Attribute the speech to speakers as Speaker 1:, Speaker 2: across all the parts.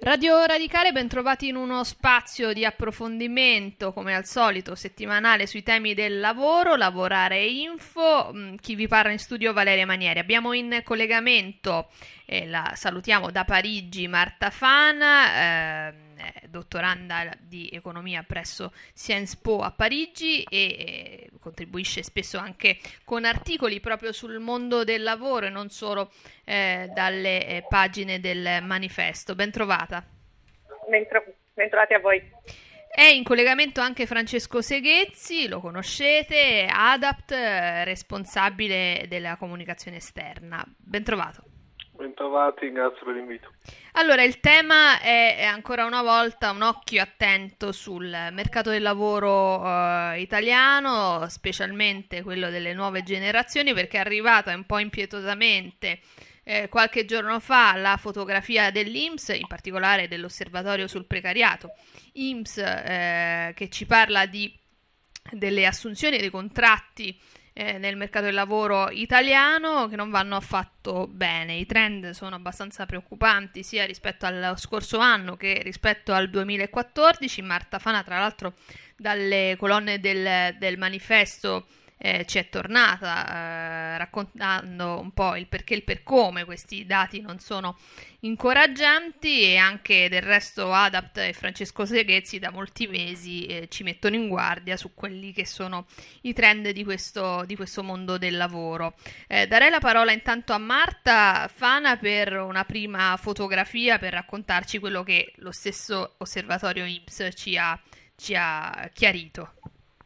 Speaker 1: Radio Radicale, bentrovati in uno spazio di approfondimento, come al solito, settimanale sui temi del lavoro, Lavorare e Info. Chi vi parla in studio Valeria Manieri. Abbiamo in collegamento, la salutiamo da Parigi, Marta Fana, dottoranda di economia presso Sciences Po a Parigi e contribuisce spesso anche con articoli proprio sul mondo del lavoro e non solo dalle pagine del manifesto. Bentrovata.
Speaker 2: Bentrovati a voi.
Speaker 1: È in collegamento anche Francesco Seghezzi, lo conoscete, ADAPT, responsabile della comunicazione esterna. Bentrovato.
Speaker 3: Bentrovati, grazie per l'invito.
Speaker 1: Allora, il tema è ancora una volta un occhio attento sul mercato del lavoro italiano, specialmente quello delle nuove generazioni, perché è arrivata un po' impietosamente qualche giorno fa la fotografia dell'INPS, in particolare dell'Osservatorio sul precariato, INPS che ci parla delle assunzioni e dei contratti nel mercato del lavoro italiano che non vanno affatto bene. I trend sono abbastanza preoccupanti sia rispetto allo scorso anno che rispetto al 2014. Marta Fana, tra l'altro, dalle colonne del manifesto ci è tornata raccontando un po' il perché e il per come questi dati non sono incoraggianti, e anche del resto ADAPT e Francesco Seghezzi da molti mesi ci mettono in guardia su quelli che sono i trend di questo mondo del lavoro. Darei la parola intanto a Marta Fana per una prima fotografia, per raccontarci quello che lo stesso osservatorio INPS ci ha chiarito.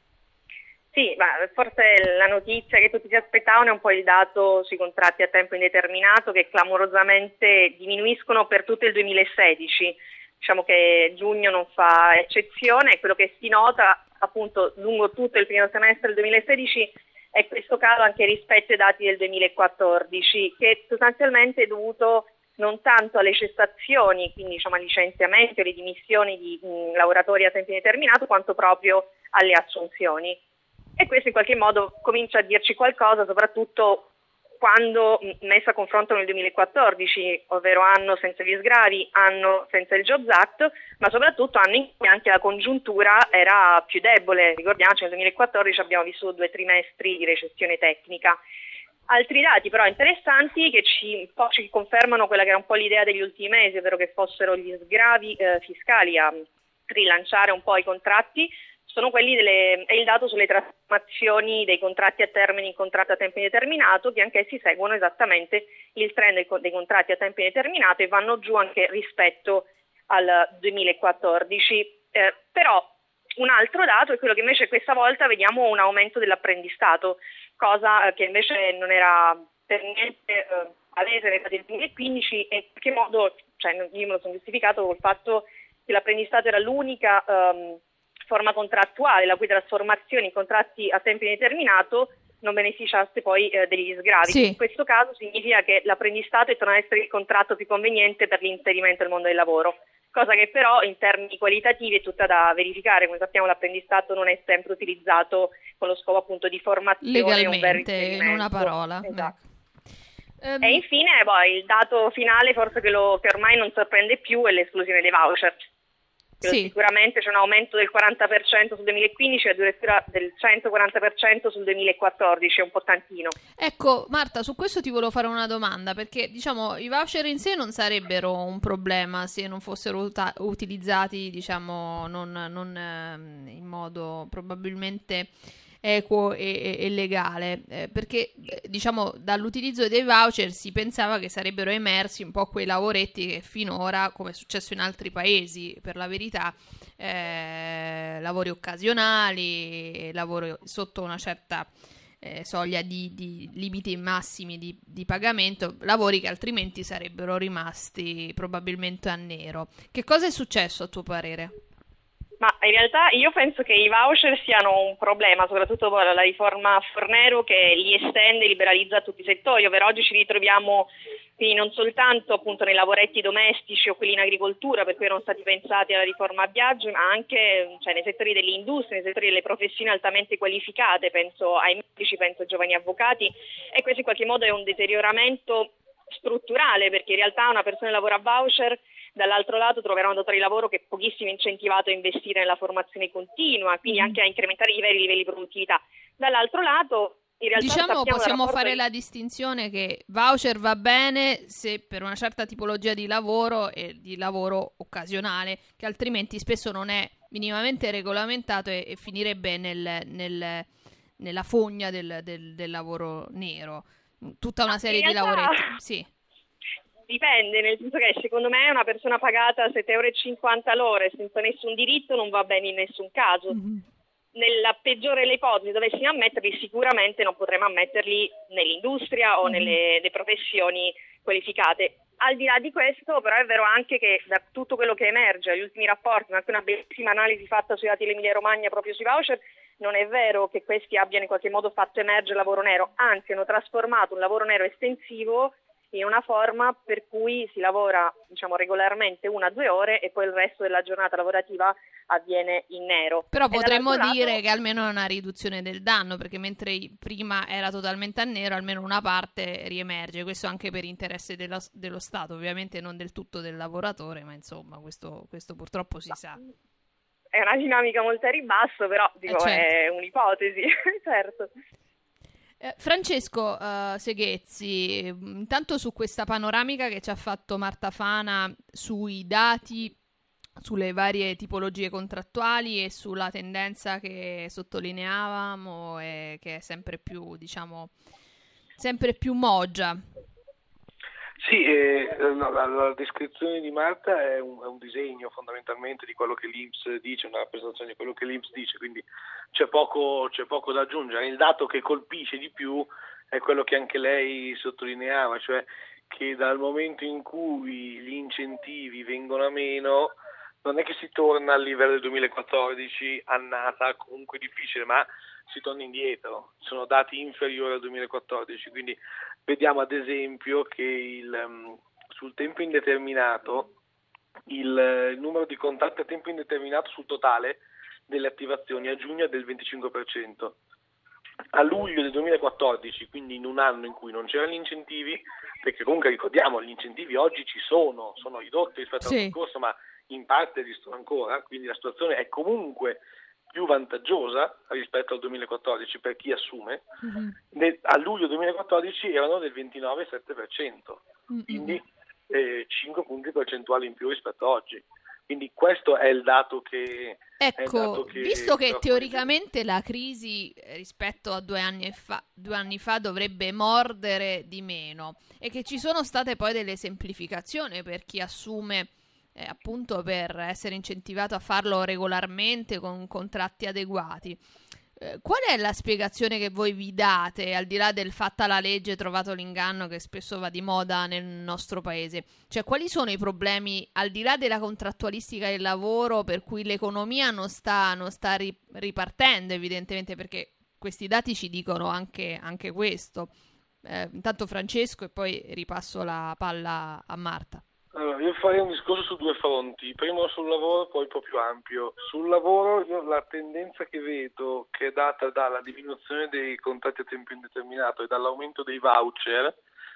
Speaker 2: Sì, ma forse la notizia che tutti si aspettavano è un po' il dato sui contratti a tempo indeterminato, che clamorosamente diminuiscono per tutto il 2016. Diciamo che giugno non fa eccezione, e quello che si nota appunto lungo tutto il primo semestre del 2016 è questo calo anche rispetto ai dati del 2014, che sostanzialmente è dovuto non tanto alle cessazioni, quindi diciamo ai licenziamenti o alle dimissioni di lavoratori a tempo indeterminato, quanto proprio alle assunzioni. E questo in qualche modo comincia a dirci qualcosa, soprattutto quando messo a confronto nel 2014, ovvero anno senza gli sgravi, anno senza il Jobs Act, ma soprattutto anno in cui anche la congiuntura era più debole. Ricordiamoci, nel 2014 abbiamo vissuto 2 trimestri di recessione tecnica. Altri dati però interessanti che un po' ci confermano quella che era un po' l'idea degli ultimi mesi, ovvero che fossero gli sgravi fiscali a rilanciare un po' i contratti, sono quelli è il dato sulle trasformazioni dei contratti a termine in contratti a tempo indeterminato, che anch'essi seguono esattamente il trend dei contratti a tempo indeterminato e vanno giù anche rispetto al 2014. Però un altro dato è quello che invece questa volta vediamo un aumento dell'apprendistato, cosa che invece non era per niente palese nel 2015, e in qualche modo, io me lo sono giustificato col fatto che l'apprendistato era l'unica forma contrattuale la cui trasformazione in contratti a tempo indeterminato non beneficiasse poi degli sgravi.
Speaker 1: Sì.
Speaker 2: In questo caso significa che l'apprendistato torna ad essere il contratto più conveniente per l'inserimento nel mondo del lavoro, cosa che però in termini qualitativi è tutta da verificare. Come sappiamo, l'apprendistato non è sempre utilizzato con lo scopo appunto di formazione
Speaker 1: legalmente, in una parola.
Speaker 2: Esatto. E infine il dato finale, forse che ormai non sorprende più, è l'esclusione dei voucher.
Speaker 1: Sì.
Speaker 2: Sicuramente c'è un aumento del 40% sul 2015 e addirittura del 140% sul 2014, è un po' tantino.
Speaker 1: Ecco, Marta, su questo ti volevo fare una domanda, perché diciamo i voucher in sé non sarebbero un problema se non fossero utilizzati, diciamo, non in modo probabilmente equo e legale, perché diciamo dall'utilizzo dei voucher si pensava che sarebbero emersi un po' quei lavoretti che finora, come è successo in altri paesi, per la verità, lavori occasionali, lavori sotto una certa soglia di limiti massimi di pagamento, lavori che altrimenti sarebbero rimasti probabilmente a nero. Che cosa è successo a tuo parere?
Speaker 2: Ma in realtà io penso che i voucher siano un problema, soprattutto dopo la riforma Fornero, che li estende e liberalizza a tutti i settori, ovvero oggi ci ritroviamo quindi non soltanto appunto nei lavoretti domestici o quelli in agricoltura, per cui erano stati pensati alla riforma a viaggio, ma anche nei settori dell'industria, nei settori delle professioni altamente qualificate, penso ai medici, penso ai giovani avvocati, e questo in qualche modo è un deterioramento strutturale, perché in realtà una persona che lavora a voucher Dall'altro lato troverà un datore di lavoro che è pochissimo incentivato a investire nella formazione continua, quindi anche a incrementare i veri livelli di produttività. Dall'altro lato, in realtà
Speaker 1: diciamo, possiamo fare
Speaker 2: di...
Speaker 1: la distinzione che voucher va bene se per una certa tipologia di lavoro e di lavoro occasionale, che altrimenti spesso non è minimamente regolamentato e finirebbe nella fogna del lavoro nero. Tutta una serie di lavoretti, sì.
Speaker 2: Dipende, nel senso che secondo me una persona pagata 7,50 € l'ora senza nessun diritto non va bene in nessun caso. Nella peggiore delle ipotesi dovessimo ammetterli, sicuramente non potremo ammetterli nell'industria o nelle professioni qualificate. Al di là di questo, però, è vero anche che da tutto quello che emerge agli ultimi rapporti, ma anche una bellissima analisi fatta sui dati dell'Emilia Romagna proprio sui voucher, non è vero che questi abbiano in qualche modo fatto emergere il lavoro nero, anzi hanno trasformato un lavoro nero estensivo in una forma per cui si lavora, diciamo, regolarmente 1 a 2 ore e poi il resto della giornata lavorativa avviene in nero.
Speaker 1: Però potremmo dire che almeno è una riduzione del danno, perché mentre prima era totalmente a nero, almeno una parte riemerge. Questo anche per interesse dello Stato, ovviamente non del tutto del lavoratore, ma insomma questo purtroppo si sa.
Speaker 2: È una dinamica molto a ribasso, però dico,
Speaker 1: certo.
Speaker 2: È un'ipotesi, certo.
Speaker 1: Francesco Seghezzi, intanto su questa panoramica che ci ha fatto Marta Fana sui dati, sulle varie tipologie contrattuali e sulla tendenza che sottolineavamo e che è sempre più, diciamo, sempre più moggia.
Speaker 3: Sì, la descrizione di Marta è un disegno fondamentalmente di quello che l'INPS dice, una rappresentazione di quello che l'INPS dice, quindi c'è poco da aggiungere. Il dato che colpisce di più è quello che anche lei sottolineava, cioè che dal momento in cui gli incentivi vengono a meno non è che si torna al livello del 2014, annata comunque difficile, ma si torna indietro, sono dati inferiori al 2014, quindi vediamo ad esempio che sul tempo indeterminato il numero di contratti a tempo indeterminato sul totale delle attivazioni a giugno è del 25%. A luglio del 2014, quindi in un anno in cui non c'erano gli incentivi, perché comunque ricordiamo gli incentivi oggi ci sono ridotti rispetto all'anno scorso, ma in parte esistono ancora, quindi la situazione è comunque più vantaggiosa rispetto al 2014 per chi assume. A luglio 2014 erano del 29,7%, quindi 5 punti percentuali in più rispetto a oggi. Quindi questo è il dato che...
Speaker 1: Ecco, visto che teoricamente la crisi rispetto a 2 anni fa dovrebbe mordere di meno e che ci sono state poi delle semplificazioni per chi assume appunto per essere incentivato a farlo regolarmente con contratti adeguati. Qual è la spiegazione che voi vi date, al di là del fatta la legge, trovato l'inganno che spesso va di moda nel nostro paese? Cioè, quali sono i problemi, al di là della contrattualistica del lavoro, per cui l'economia non sta ripartendo, evidentemente, perché questi dati ci dicono anche questo. Intanto Francesco e poi ripasso la palla a Marta.
Speaker 3: Allora, io farei un discorso su 2 fronti, primo sul lavoro poi un po' più ampio. Sul lavoro io la tendenza che vedo, che è data dalla diminuzione dei contratti a tempo indeterminato e dall'aumento dei voucher,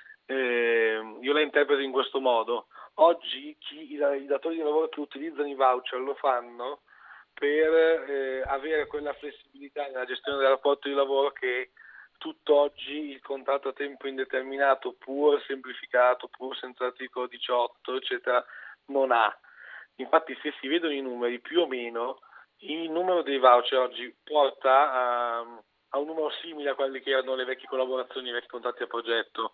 Speaker 3: io la interpreto in questo modo. Oggi i datori di lavoro che utilizzano i voucher lo fanno per avere quella flessibilità nella gestione del rapporto di lavoro che tutt'oggi il contratto a tempo indeterminato, pur semplificato, pur senza articolo 18, eccetera, non ha. Infatti, se si vedono i numeri, più o meno, il numero dei voucher oggi porta a un numero simile a quelli che erano le vecchie collaborazioni, i vecchi contratti a progetto.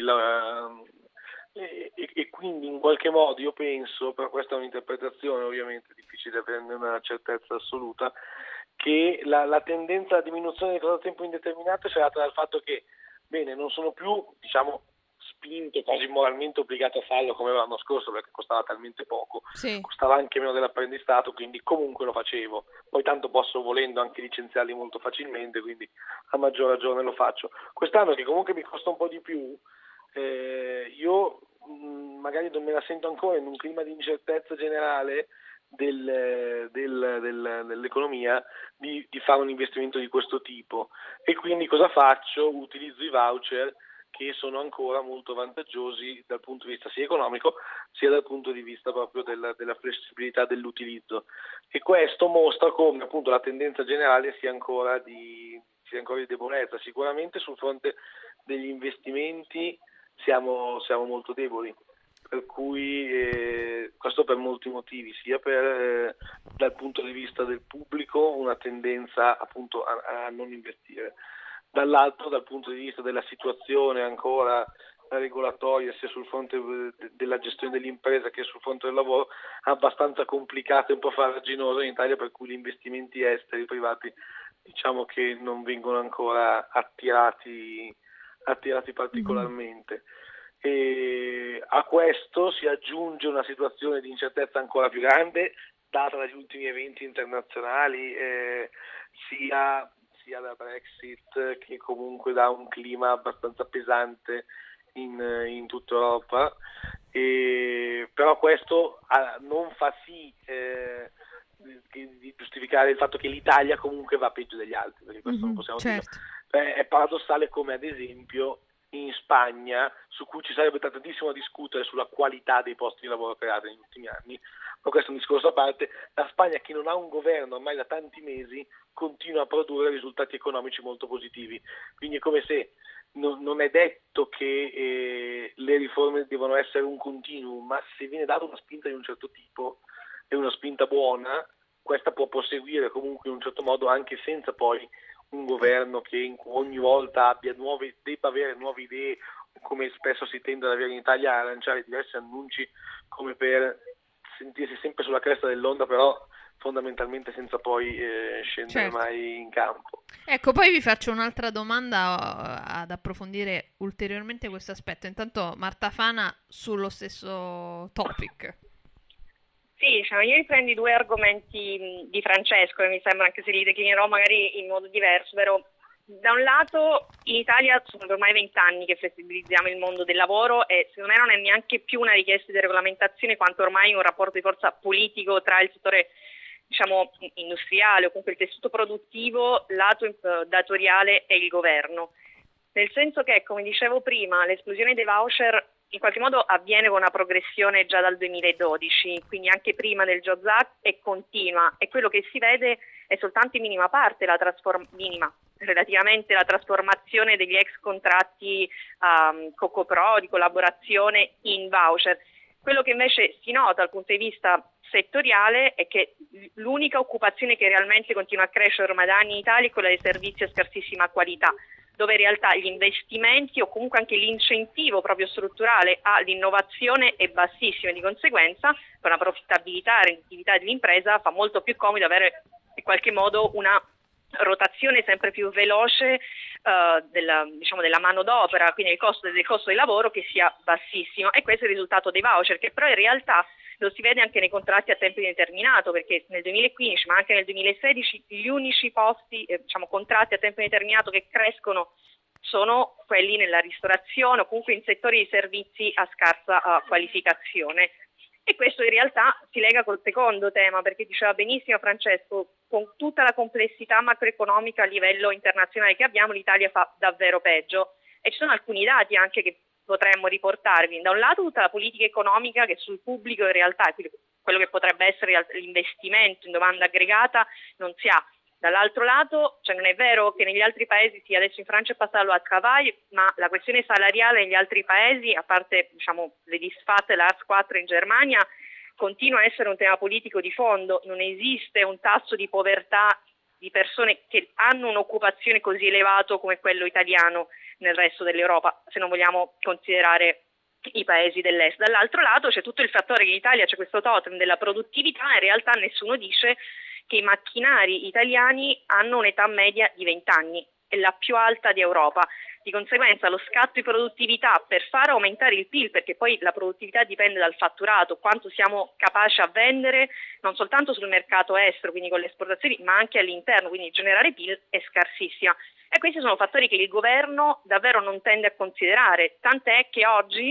Speaker 3: E quindi in qualche modo io penso, però questa è un'interpretazione, ovviamente è difficile averne una certezza assoluta, che la tendenza alla diminuzione del contratto a tempo indeterminato sia data dal fatto che, bene, non sono più, diciamo, spinto, quasi moralmente obbligato a farlo come l'anno scorso, perché costava talmente poco, costava anche meno dell'apprendistato, quindi comunque lo facevo. Poi tanto posso, volendo, anche licenziarli molto facilmente, quindi a maggior ragione lo faccio. Quest'anno, che comunque mi costa un po' di più, io magari non me la sento ancora in un clima di incertezza generale dell'economia di fare un investimento di questo tipo, e quindi cosa faccio? Utilizzo i voucher che sono ancora molto vantaggiosi dal punto di vista sia economico sia dal punto di vista proprio della flessibilità dell'utilizzo, e questo mostra come appunto la tendenza generale sia ancora di debolezza. Sicuramente sul fronte degli investimenti siamo molto deboli, per cui questo per molti motivi, sia dal punto di vista del pubblico una tendenza appunto a non investire, dall'altro dal punto di vista della situazione ancora regolatoria sia sul fronte della gestione dell'impresa che sul fronte del lavoro abbastanza complicata e un po' farraginosa in Italia, per cui gli investimenti esteri privati diciamo che non vengono ancora attirati particolarmente. E a questo si aggiunge una situazione di incertezza ancora più grande data dagli ultimi eventi internazionali, sia da Brexit, che comunque dà un clima abbastanza pesante in tutta Europa, però questo non fa sì di giustificare il fatto che l'Italia comunque va peggio degli altri, perché questo non possiamo dire. È paradossale come ad esempio in Spagna, su cui ci sarebbe tantissimo da discutere sulla qualità dei posti di lavoro creati negli ultimi anni, ma questo è un discorso a parte, la Spagna, che non ha un governo ormai da tanti mesi, continua a produrre risultati economici molto positivi, quindi è come se non è detto che le riforme devono essere un continuum, ma se viene data una spinta di un certo tipo e una spinta buona, questa può proseguire comunque in un certo modo anche senza poi un governo che ogni volta debba avere nuove idee, come spesso si tende ad avere in Italia, a lanciare diversi annunci come per sentirsi sempre sulla cresta dell'onda, però fondamentalmente senza poi scendere mai in campo.
Speaker 1: Ecco, poi vi faccio un'altra domanda ad approfondire ulteriormente questo aspetto. Intanto Marta Fana sullo stesso topic.
Speaker 2: Sì, io riprendo i due argomenti di Francesco, e mi sembra, anche se li declinerò magari in modo diverso, ovvero da un lato in Italia sono ormai 20 anni che flessibilizziamo il mondo del lavoro e secondo me non è neanche più una richiesta di regolamentazione quanto ormai un rapporto di forza politico tra il settore industriale o comunque il tessuto produttivo, lato datoriale e il governo. Nel senso che, come dicevo prima, l'esplosione dei voucher in qualche modo avviene con una progressione già dal 2012, quindi anche prima del Jobs Act, e continua, e quello che si vede è soltanto in minima parte relativamente la trasformazione degli ex contratti co-pro di collaborazione in voucher. Quello che invece si nota dal punto di vista settoriale è che l'unica occupazione che realmente continua a crescere ormai da anni in Italia è quella dei servizi a scarsissima qualità, dove in realtà gli investimenti o comunque anche l'incentivo proprio strutturale all'innovazione è bassissimo e di conseguenza per una profittabilità e redditività dell'impresa fa molto più comodo avere in qualche modo una rotazione sempre più veloce della manodopera, quindi il costo del lavoro che sia bassissimo, e questo è il risultato dei voucher, che però in realtà lo si vede anche nei contratti a tempo indeterminato, perché nel 2015 ma anche nel 2016 gli unici posti, contratti a tempo indeterminato che crescono sono quelli nella ristorazione o comunque in settori di servizi a scarsa qualificazione. E questo in realtà si lega col secondo tema, perché diceva benissimo Francesco, con tutta la complessità macroeconomica a livello internazionale che abbiamo, l'Italia fa davvero peggio, e ci sono alcuni dati anche che potremmo riportarvi. Da un lato tutta la politica economica che sul pubblico in realtà è quello che potrebbe essere l'investimento in domanda aggregata non si ha. Dall'altro lato, non è vero che negli altri paesi, sì, adesso in Francia è passato a travail, ma la questione salariale negli altri paesi, a parte le disfatte, l'ARS 4 in Germania, continua a essere un tema politico di fondo. Non esiste un tasso di povertà di persone che hanno un'occupazione così elevato come quello italiano nel resto dell'Europa, se non vogliamo considerare i paesi dell'est. Dall'altro lato c'è tutto il fattore che in Italia c'è questo totem della produttività, in realtà nessuno dice che i macchinari italiani hanno un'età media di 20 anni, è la più alta di Europa. Di conseguenza lo scatto di produttività per far aumentare il PIL, perché poi la produttività dipende dal fatturato, quanto siamo capaci a vendere non soltanto sul mercato estero, quindi con le esportazioni, ma anche all'interno, quindi generare PIL, è scarsissima. E questi sono fattori che il governo davvero non tende a considerare, tant'è che oggi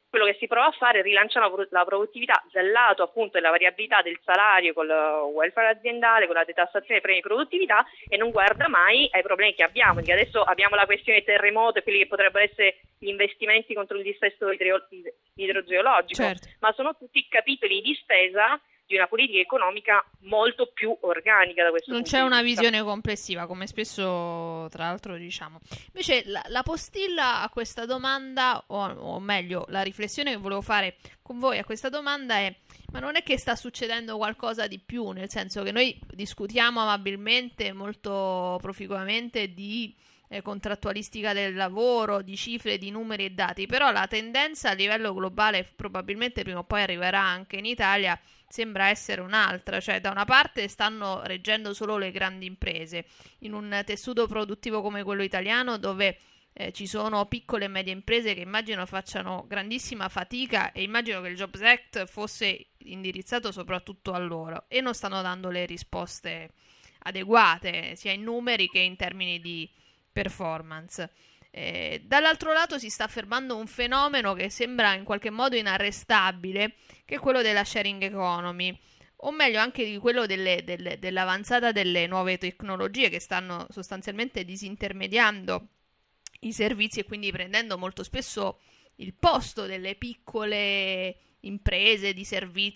Speaker 2: quello che si prova a fare è rilanciare la produttività dal lato appunto della variabilità del salario con il welfare aziendale, con la detassazione dei premi di produttività, e non guarda mai ai problemi che abbiamo, perché adesso abbiamo la questione terremoto e quelli che potrebbero essere gli investimenti contro il dissesto idrogeologico,
Speaker 1: certo.
Speaker 2: ma sono tutti capitoli di spesa di una politica economica molto più organica da questo
Speaker 1: non
Speaker 2: punto
Speaker 1: c'è
Speaker 2: di
Speaker 1: una
Speaker 2: vista.
Speaker 1: visione complessiva, come spesso tra l'altro diciamo. Invece la postilla a questa domanda, o meglio la riflessione che volevo fare con voi a questa domanda è: ma non è che sta succedendo qualcosa di più? Nel senso che noi discutiamo amabilmente, molto proficuamente di contrattualistica del lavoro, di cifre, di numeri e dati, però la tendenza a livello globale, probabilmente prima o poi arriverà anche in Italia, sembra essere un'altra. Cioè, da una parte stanno reggendo solo le grandi imprese in un tessuto produttivo come quello italiano, dove ci sono piccole e medie imprese che immagino facciano grandissima fatica, e immagino che il Jobs Act fosse indirizzato soprattutto a loro, e non stanno dando le risposte adeguate sia in numeri che in termini di performance. Dall'altro lato si sta affermando un fenomeno che sembra in qualche modo inarrestabile, che è quello della sharing economy, o meglio anche di quello dell'avanzata delle nuove tecnologie, che stanno sostanzialmente disintermediando i servizi e quindi prendendo molto spesso il posto delle piccole imprese di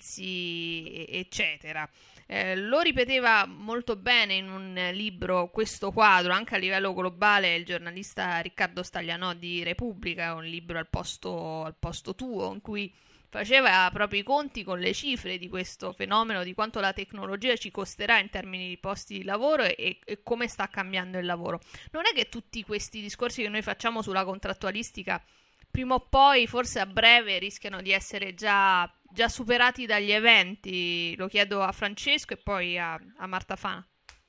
Speaker 1: servizi, eccetera. Lo ripeteva molto bene in un libro questo quadro anche a livello globale il giornalista Riccardo Staglianò di Repubblica, un libro al posto tuo, in cui faceva proprio i conti con le cifre di questo fenomeno, di quanto la tecnologia ci costerà in termini di posti di lavoro e come sta cambiando il lavoro. Non è che tutti questi discorsi che noi facciamo sulla contrattualistica prima o poi, forse a breve, rischiano di essere già superati dagli eventi? Lo chiedo a Francesco e poi a Marta Fana.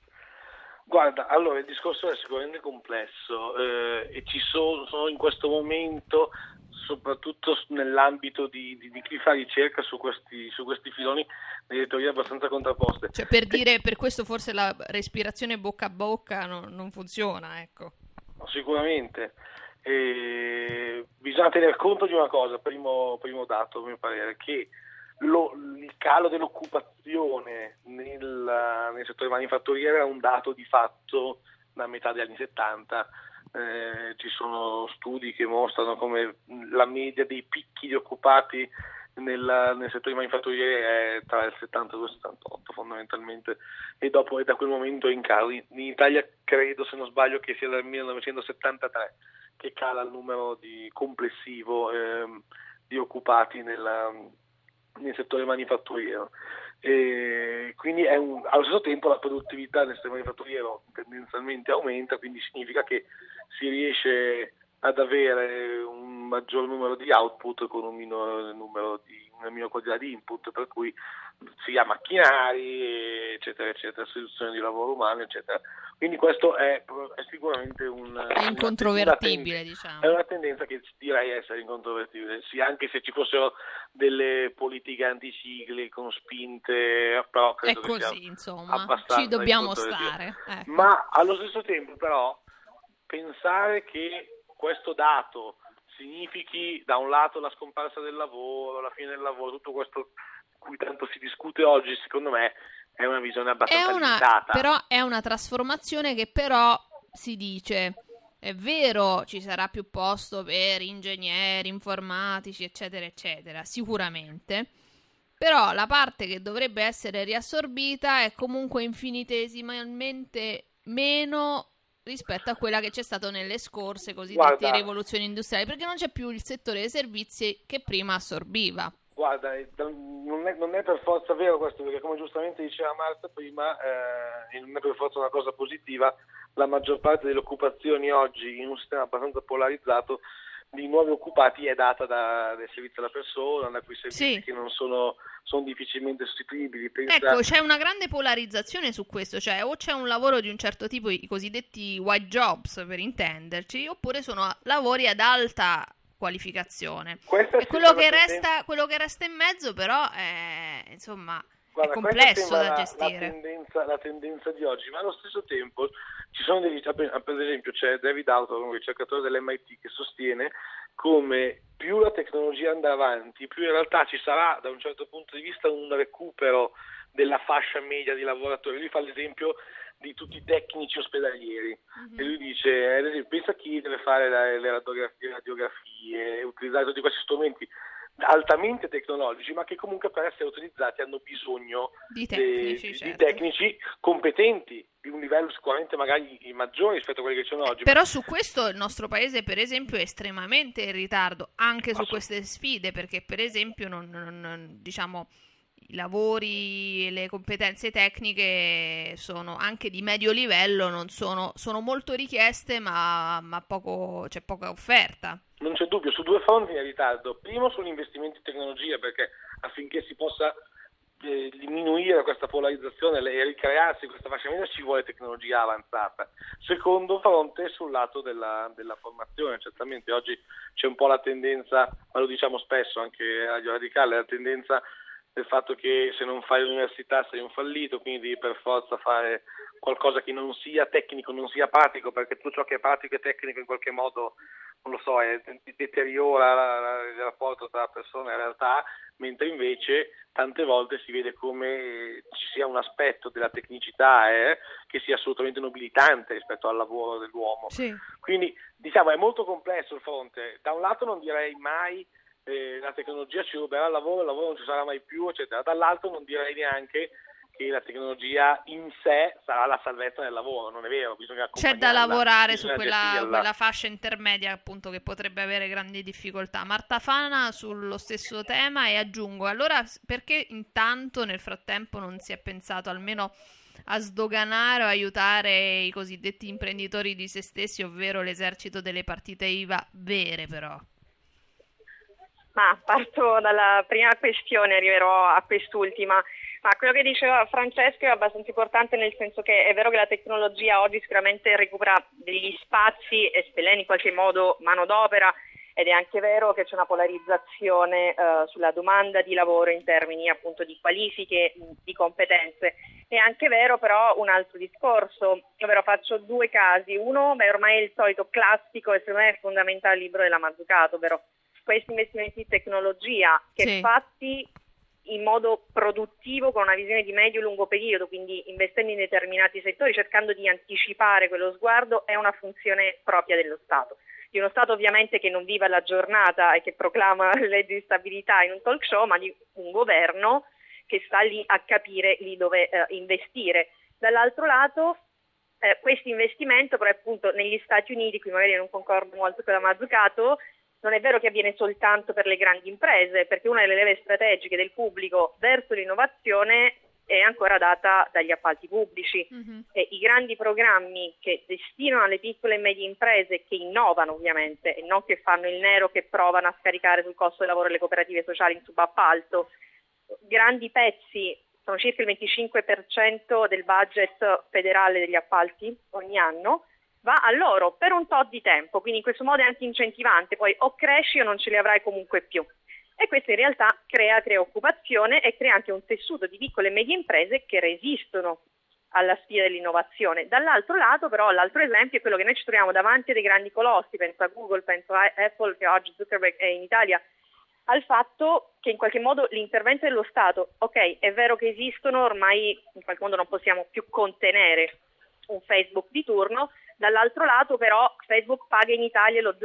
Speaker 3: Guarda, allora il discorso è sicuramente complesso e ci sono in questo momento, soprattutto nell'ambito di chi fa ricerca su questi filoni, delle teorie abbastanza contrapposte.
Speaker 1: Cioè, per dire, per questo forse la respirazione bocca a bocca non funziona, ecco.
Speaker 3: Sicuramente. Bisogna tener conto di una cosa, primo dato a mio parere, che il calo dell'occupazione nel settore manifatturiero è un dato di fatto da metà degli anni 70. Ci sono studi che mostrano come la media dei picchi di occupati nel settore manifatturiero è tra il 72 e il 78 fondamentalmente, e dopo da quel momento è in calo. In Italia credo, se non sbaglio, che sia dal 1973 che cala il numero complessivo di occupati nel settore manifatturiero. Quindi allo stesso tempo la produttività nel settore manifatturiero tendenzialmente aumenta, quindi significa che si riesce ad avere un maggior numero di output con una minore quantità di input, per cui sia macchinari, eccetera, eccetera, sostituzione di lavoro umano, eccetera. Quindi questo è sicuramente
Speaker 1: è incontrovertibile, diciamo.
Speaker 3: È una tendenza che direi essere incontrovertibile, sì, anche se ci fossero delle politiche anticicli con spinte, però credo
Speaker 1: è così,
Speaker 3: che sia
Speaker 1: insomma,
Speaker 3: abbastanza
Speaker 1: ci dobbiamo stare. Ecco.
Speaker 3: Ma allo stesso tempo però pensare che questo dato significhi da un lato la scomparsa del lavoro, la fine del lavoro, tutto questo cui tanto si discute oggi, secondo me è una visione abbastanza limitata.
Speaker 1: Però è una trasformazione che però si dice, è vero, ci sarà più posto per ingegneri, informatici, eccetera, eccetera, sicuramente, però la parte che dovrebbe essere riassorbita è comunque infinitesimalmente meno rispetto a quella che c'è stato nelle scorse cosiddette rivoluzioni industriali, perché non c'è più il settore dei servizi che prima assorbiva.
Speaker 3: Guarda, non è per forza vero questo, perché come giustamente diceva Marta prima, non è per forza una cosa positiva. La maggior parte delle occupazioni oggi, in un sistema abbastanza polarizzato, di nuovi occupati è data dai servizi alla persona, da quei servizi che non sono difficilmente sostituibili.
Speaker 1: Ecco, c'è una grande polarizzazione su questo, cioè o c'è un lavoro di un certo tipo, i cosiddetti white jobs per intenderci, oppure sono lavori ad alta qualificazione. E quello che resta in mezzo però è, insomma, è complesso da gestire.
Speaker 3: La tendenza di oggi, ma allo stesso tempo ci sono per esempio c'è David Autor, un ricercatore dell'MIT, che sostiene come più la tecnologia andrà avanti, più in realtà ci sarà da un certo punto di vista un recupero della fascia media di lavoratori. Lui fa l'esempio di tutti i tecnici ospedalieri e lui dice, ad esempio, pensa a chi deve fare le radiografie, utilizzare tutti questi strumenti altamente tecnologici, ma che comunque per essere utilizzati hanno bisogno
Speaker 1: di tecnici,
Speaker 3: di tecnici competenti, di un livello sicuramente magari maggiore rispetto a quelli che ci sono oggi.
Speaker 1: Però su questo il nostro paese, per esempio, è estremamente in ritardo, anche su queste sfide, perché per esempio diciamo, i lavori e le competenze tecniche sono anche di medio livello, non sono molto richieste, ma c'è poca offerta.
Speaker 3: Non c'è dubbio, su due fronti in ritardo. Primo sugli investimenti in tecnologia, perché affinché si possa diminuire questa polarizzazione e ricrearsi questa fascia media ci vuole tecnologia avanzata. Secondo fronte sul lato della formazione, certamente oggi c'è un po' la tendenza, ma lo diciamo spesso anche a Radio Radicale, la tendenza del fatto che se non fai l'università sei un fallito, quindi devi per forza fare qualcosa che non sia tecnico, non sia pratico, perché tutto ciò che è pratico e tecnico in qualche modo, non lo so, deteriora il rapporto tra persone e realtà, mentre invece tante volte si vede come ci sia un aspetto della tecnicità che sia assolutamente nobilitante rispetto al lavoro dell'uomo.
Speaker 1: Sì.
Speaker 3: Quindi diciamo è molto complesso il fronte. Da un lato non direi mai la tecnologia ci ruberà il lavoro non ci sarà mai più, eccetera. Dall'altro non direi neanche che la tecnologia in sé sarà la salvezza del lavoro, non è vero, bisogna
Speaker 1: c'è da lavorare su
Speaker 3: gestirla.
Speaker 1: quella fascia intermedia appunto che potrebbe avere grandi difficoltà. Marta Fana sullo stesso tema, e aggiungo, allora perché intanto nel frattempo non si è pensato almeno a sdoganare o aiutare i cosiddetti imprenditori di se stessi, ovvero l'esercito delle partite IVA vere però?
Speaker 2: Ma parto dalla prima questione, arriverò a quest'ultima. Ma quello che diceva Francesco è abbastanza importante, nel senso che è vero che la tecnologia oggi sicuramente recupera degli spazi e spellena in qualche modo manodopera, ed è anche vero che c'è una polarizzazione sulla domanda di lavoro in termini appunto di qualifiche, di competenze. È anche vero però un altro discorso, ovvero faccio due casi. Uno, ormai è il solito classico e secondo me è fondamentale il libro della Mazzucato, ovvero questi investimenti in tecnologia che fatti in modo produttivo, con una visione di medio-lungo periodo, quindi investendo in determinati settori, cercando di anticipare quello sguardo, è una funzione propria dello Stato. Di uno Stato ovviamente che non vive alla giornata e che proclama le leggi di stabilità in un talk show, ma di un governo che sta lì a capire lì dove investire. Dall'altro lato, questo investimento, però appunto negli Stati Uniti, qui magari non concordo molto con la Mazzucato, non è vero che avviene soltanto per le grandi imprese, perché una delle leve strategiche del pubblico verso l'innovazione è ancora data dagli appalti pubblici. E i grandi programmi che destinano alle piccole e medie imprese, che innovano ovviamente e non che fanno il nero, che provano a scaricare sul costo del lavoro le cooperative sociali in subappalto, grandi pezzi, sono circa il 25% del budget federale degli appalti ogni anno, va a loro per un tot di tempo, quindi in questo modo è anche incentivante, poi o cresci o non ce li avrai comunque più. E questo in realtà crea occupazione e crea anche un tessuto di piccole e medie imprese che resistono alla sfida dell'innovazione. Dall'altro lato però l'altro esempio è quello che noi ci troviamo davanti a dei grandi colossi, penso a Google, penso a Apple, che oggi Zuckerberg è in Italia, al fatto che in qualche modo l'intervento dello Stato, ok, è vero che esistono, ormai in qualche modo non possiamo più contenere un Facebook di turno. Dall'altro lato però Facebook paga in Italia lo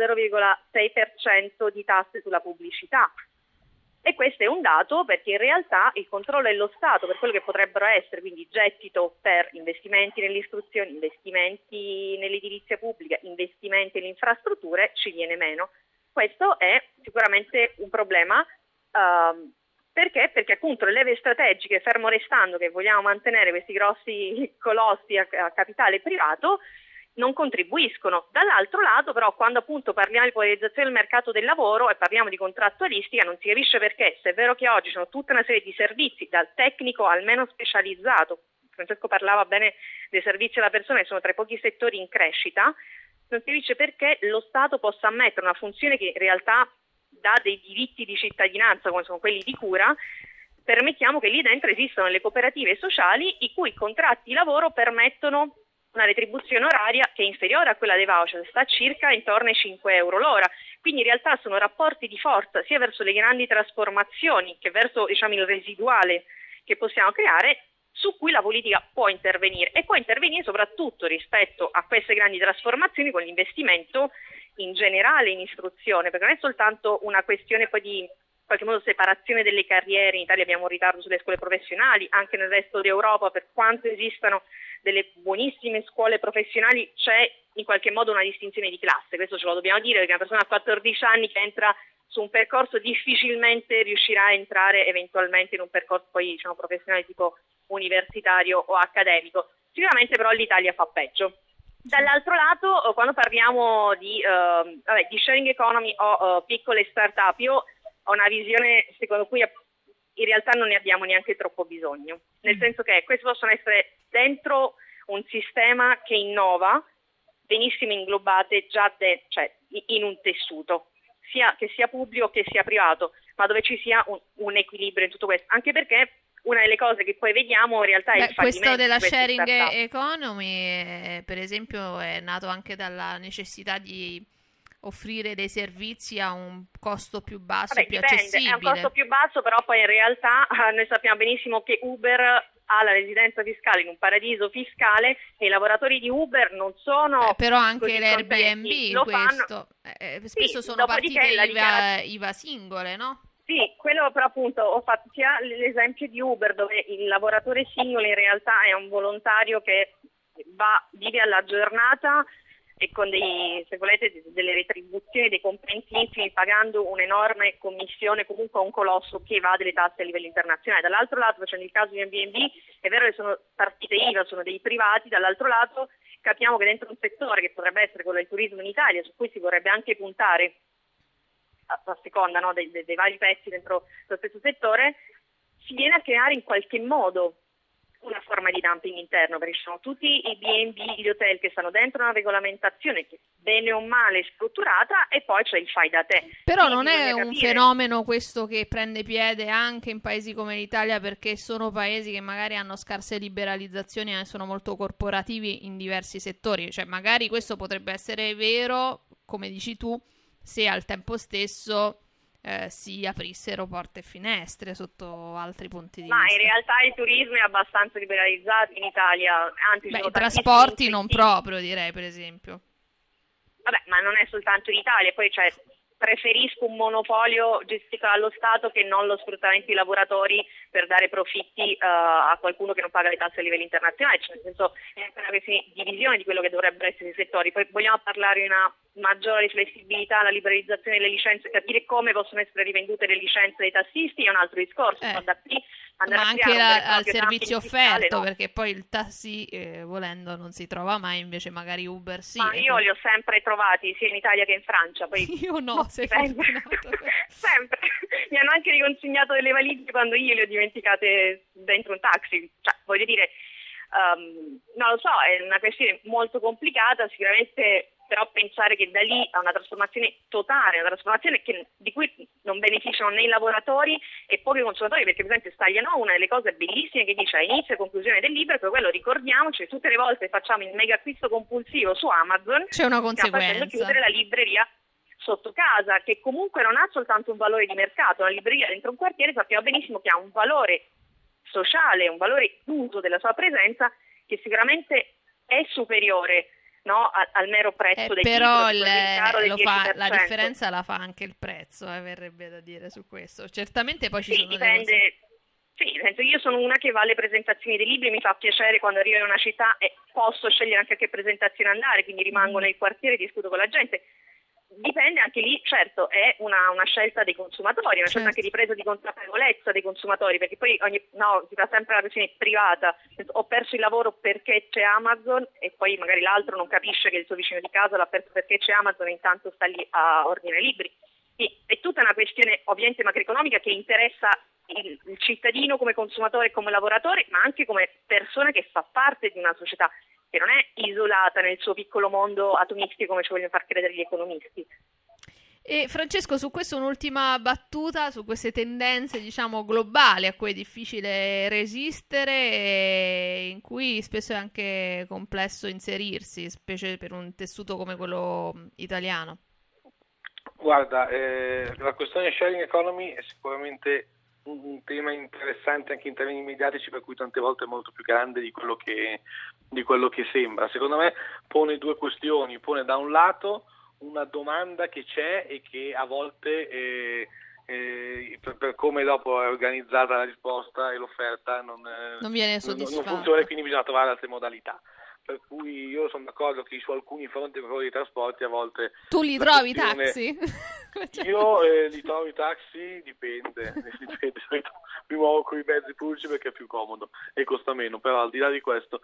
Speaker 2: 0,6% di tasse sulla pubblicità, e questo è un dato perché in realtà il controllo dello Stato per quello che potrebbero essere, quindi gettito per investimenti nell'istruzione, investimenti nell'edilizia pubblica, investimenti nelle infrastrutture, ci viene meno. Questo è sicuramente un problema. Perché? Perché appunto le leve strategiche, fermo restando che vogliamo mantenere questi grossi colossi a capitale privato, non contribuiscono. Dall'altro lato però quando appunto parliamo di polarizzazione del mercato del lavoro e parliamo di contrattualistica non si capisce perché, se è vero che oggi sono tutta una serie di servizi dal tecnico al meno specializzato, Francesco parlava bene dei servizi alla persona che sono tra i pochi settori in crescita, non si capisce perché lo Stato possa ammettere una funzione che in realtà dà dei diritti di cittadinanza come sono quelli di cura. Permettiamo che lì dentro esistano le cooperative sociali i cui contratti di lavoro permettono una retribuzione oraria che è inferiore a quella dei voucher, sta circa intorno ai 5 euro l'ora. Quindi in realtà sono rapporti di forza sia verso le grandi trasformazioni che verso, diciamo, il residuale che possiamo creare, su cui la politica può intervenire, e può intervenire soprattutto rispetto a queste grandi trasformazioni con l'investimento in generale in istruzione, perché non è soltanto una questione poi di in qualche modo separazione delle carriere. In Italia abbiamo un ritardo sulle scuole professionali, anche nel resto d'Europa, per quanto esistano delle buonissime scuole professionali, c'è in qualche modo una distinzione di classe, questo ce lo dobbiamo dire, perché una persona a 14 anni che entra su un percorso difficilmente riuscirà a entrare eventualmente in un percorso poi, diciamo, professionale tipo universitario o accademico. Sicuramente però l'Italia fa peggio. Dall'altro lato, quando parliamo di sharing economy o piccole start-up, io ho una visione secondo cui in realtà non ne abbiamo neanche troppo bisogno, nel senso che queste possono essere dentro un sistema che innova, benissimo inglobate già cioè in un tessuto, che sia pubblico che sia privato, ma dove ci sia un equilibrio in tutto questo, anche perché una delle cose che poi vediamo in realtà è il fallimento
Speaker 1: questo della
Speaker 2: di
Speaker 1: sharing
Speaker 2: startup.
Speaker 1: economy, per esempio, è nato anche dalla necessità di offrire dei servizi a un costo più basso, più
Speaker 2: Dipende,
Speaker 1: accessibile.
Speaker 2: è un costo più basso, però poi in realtà noi sappiamo benissimo che Uber ha la residenza fiscale in un paradiso fiscale e i lavoratori di Uber non sono
Speaker 1: però anche
Speaker 2: così
Speaker 1: l'Airbnb
Speaker 2: contenti. Lo
Speaker 1: questo spesso
Speaker 2: sì,
Speaker 1: sono partite
Speaker 2: la
Speaker 1: IVA singole, no?
Speaker 2: Sì, quello però appunto ho fatto sia l'esempio di Uber, dove il lavoratore singolo in realtà è un volontario che vive alla giornata e con se volete, delle retribuzioni, dei compensi infimi, pagando un'enorme commissione, comunque un colosso che evade le tasse a livello internazionale. Dall'altro lato, facendo il caso di Airbnb, è vero che sono partite IVA, sono dei privati, dall'altro lato capiamo che dentro un settore che potrebbe essere quello del turismo in Italia, su cui si vorrebbe anche puntare a seconda, no, dei vari pezzi dentro lo stesso settore, si viene a creare in qualche modo una forma di dumping interno, perché ci sono tutti i B&B, gli hotel che stanno dentro una regolamentazione che bene o male è strutturata, e poi c'è il fai da te.
Speaker 1: Però
Speaker 2: Quindi
Speaker 1: non è
Speaker 2: bisogna
Speaker 1: un
Speaker 2: capire.
Speaker 1: fenomeno questo che prende piede anche in paesi come l'Italia, perché sono paesi che magari hanno scarse liberalizzazioni e sono molto corporativi in diversi settori, cioè magari questo potrebbe essere vero, come dici tu, se al tempo stesso si aprissero porte e finestre sotto altri punti di
Speaker 2: Ma
Speaker 1: vista.
Speaker 2: in realtà il turismo è abbastanza liberalizzato in Italia, anzi
Speaker 1: i trasporti non proprio, direi, per esempio.
Speaker 2: Vabbè, ma non è soltanto in Italia, poi preferisco un monopolio gestito dallo Stato che non lo sfruttamento di lavoratori per dare profitti a qualcuno che non paga le tasse a livello internazionale, cioè, nel senso è anche una questione di divisione di quello che dovrebbero essere i settori. Poi vogliamo parlare di una maggiore flessibilità, la liberalizzazione delle licenze, capire come possono essere rivendute le licenze dei tassisti è un altro discorso, da qui
Speaker 1: ma anche al servizio offerto,
Speaker 2: fiscale, no.
Speaker 1: Perché poi il taxi volendo non si trova mai, invece magari Uber sì.
Speaker 2: Ma io li ho sempre trovati sia in Italia che in Francia. Poi
Speaker 1: io no, sei fortunato.
Speaker 2: Sempre. Mi hanno anche riconsegnato delle valigie quando io le ho dimenticate dentro un taxi. Cioè, voglio dire, non lo so, è una questione molto complicata, sicuramente, però pensare che da lì a una trasformazione totale, una trasformazione di cui non beneficiano né i lavoratori e pochi consumatori, perché per esempio Stagliano, una delle cose bellissime che dice a inizio e conclusione del libro, è quello, ricordiamoci, tutte le volte facciamo il mega acquisto compulsivo su Amazon,
Speaker 1: c'è una conseguenza.
Speaker 2: Stiamo facendo chiudere la libreria sotto casa, che comunque non ha soltanto un valore di mercato. Una libreria dentro un quartiere sappiamo benissimo che ha un valore sociale, un valore d'uso della sua presenza che sicuramente è superiore, no, al mero prezzo del
Speaker 1: però
Speaker 2: libro,
Speaker 1: la differenza la fa anche il prezzo, verrebbe da dire su questo. Certamente poi ci sono
Speaker 2: dipende. Sì, nel senso, io sono una che va alle presentazioni dei libri, mi fa piacere quando arrivo in una città e posso scegliere anche a che presentazione andare, quindi rimango nel quartiere e discuto con la gente. Dipende anche lì, certo, è una scelta dei consumatori, una scelta anche di presa di consapevolezza dei consumatori, perché poi si fa sempre la questione privata, ho perso il lavoro perché c'è Amazon e poi magari l'altro non capisce che il suo vicino di casa l'ha perso perché c'è Amazon e intanto sta lì a ordinare libri. È tutta una questione ovviamente macroeconomica che interessa il cittadino come consumatore e come lavoratore, ma anche come persona che fa parte di una società che non è isolata nel suo piccolo mondo atomistico come ci vogliono far credere gli economisti.
Speaker 1: E Francesco, su questo un'ultima battuta, su queste tendenze, diciamo, globali a cui è difficile resistere e in cui spesso è anche complesso inserirsi, specie per un tessuto come quello italiano.
Speaker 3: Guarda, la questione sharing economy è sicuramente un tema interessante anche in termini mediatici, per cui tante volte è molto più grande di quello che sembra. Secondo me pone due questioni: pone da un lato una domanda che c'è e che a volte per come dopo è organizzata la risposta e l'offerta non
Speaker 1: viene soddisfatta.
Speaker 3: non funziona, e quindi bisogna trovare altre modalità. Per cui io sono d'accordo che su alcuni fronti dei trasporti a volte...
Speaker 1: Tu li trovi i taxi?
Speaker 3: Io li trovo i taxi, dipende. Mi muovo con i mezzi pubblici perché è più comodo e costa meno, però al di là di questo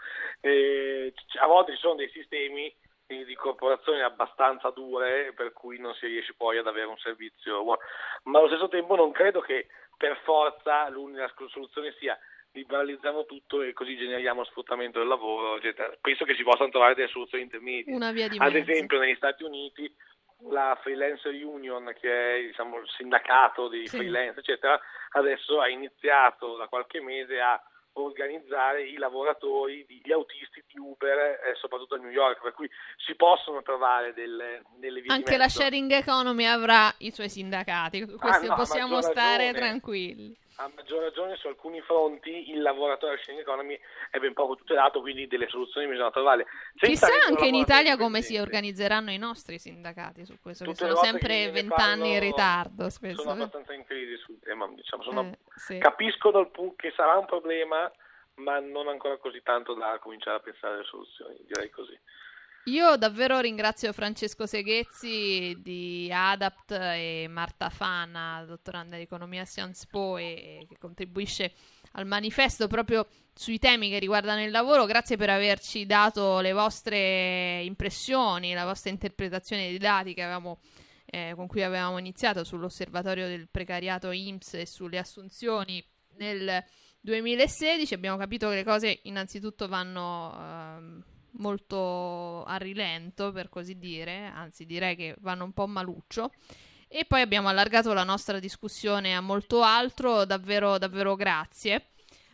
Speaker 3: a volte ci sono dei sistemi di corporazioni abbastanza dure per cui non si riesce poi ad avere un servizio buono, ma allo stesso tempo non credo che per forza l'unica soluzione sia liberalizziamo tutto e così generiamo sfruttamento del lavoro, eccetera. Penso che si possano trovare delle soluzioni intermedie.
Speaker 1: Una via di
Speaker 3: Ad
Speaker 1: mezzo.
Speaker 3: esempio negli Stati Uniti la Freelancer Union, che è diciamo il sindacato dei freelance, eccetera, adesso ha iniziato da qualche mese a organizzare i lavoratori, gli autisti di Uber, soprattutto a New York, per cui si possono trovare delle vie
Speaker 1: anche
Speaker 3: di
Speaker 1: la
Speaker 3: mezzo.
Speaker 1: sharing economy avrà i suoi sindacati, possiamo stare tranquilli.
Speaker 3: A maggior ragione su alcuni fronti il lavoratore della sharing economy è ben poco tutelato, quindi delle soluzioni bisogna trovarle.
Speaker 1: Chissà anche in Italia come si organizzeranno i nostri sindacati su questo, che sono sempre 20 anni in ritardo spesso.
Speaker 3: Sono abbastanza in crisi sul tema, diciamo,
Speaker 1: sì.
Speaker 3: Capisco che sarà un problema, ma non ancora così tanto da cominciare a pensare alle soluzioni, direi così.
Speaker 1: Io davvero ringrazio Francesco Seghezzi di Adapt e Marta Fana, dottoranda di economia a Sciences Po e che contribuisce al manifesto proprio sui temi che riguardano il lavoro. Grazie per averci dato le vostre impressioni, la vostra interpretazione dei dati che con cui avevamo iniziato sull'osservatorio del precariato INPS e sulle assunzioni nel 2016. Abbiamo capito che le cose innanzitutto vanno molto a rilento, per così dire, anzi direi che vanno un po' maluccio, e poi abbiamo allargato la nostra discussione a molto altro. Davvero davvero grazie.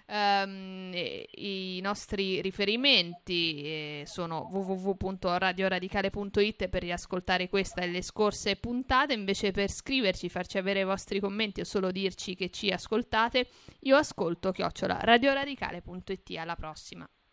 Speaker 1: I nostri riferimenti sono www.radioradicale.it per riascoltare questa e le scorse puntate. Invece, per scriverci, farci avere i vostri commenti o solo dirci che ci ascoltate, io ascolto @radioradicale.it. Alla prossima.